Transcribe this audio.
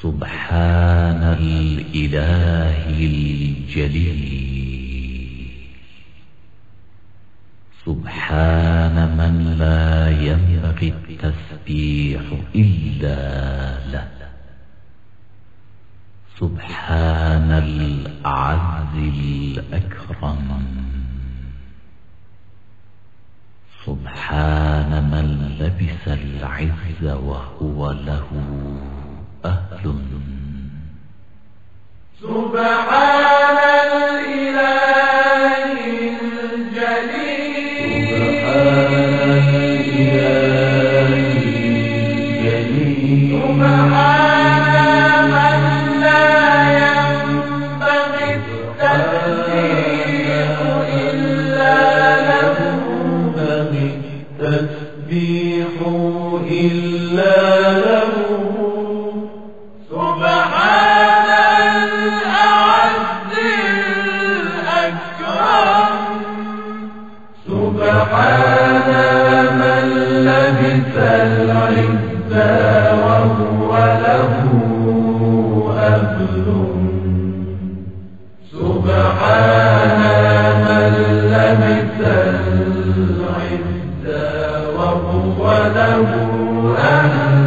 سبحان الإله الجليل، سبحان من لا ينبغي التسبيح إلا له، سبحان الأعز الأكرم، سبحان من لبس العز وهو له أهل. سبحان الإله الجليل، سبحان من لا ينبغي التسبيح إلا له، التسبيح إلا له. سبحان الأعز الأكرم، سبحان من لبس العز وهو له أهل، سبحان من لبس العز وهو له أهل.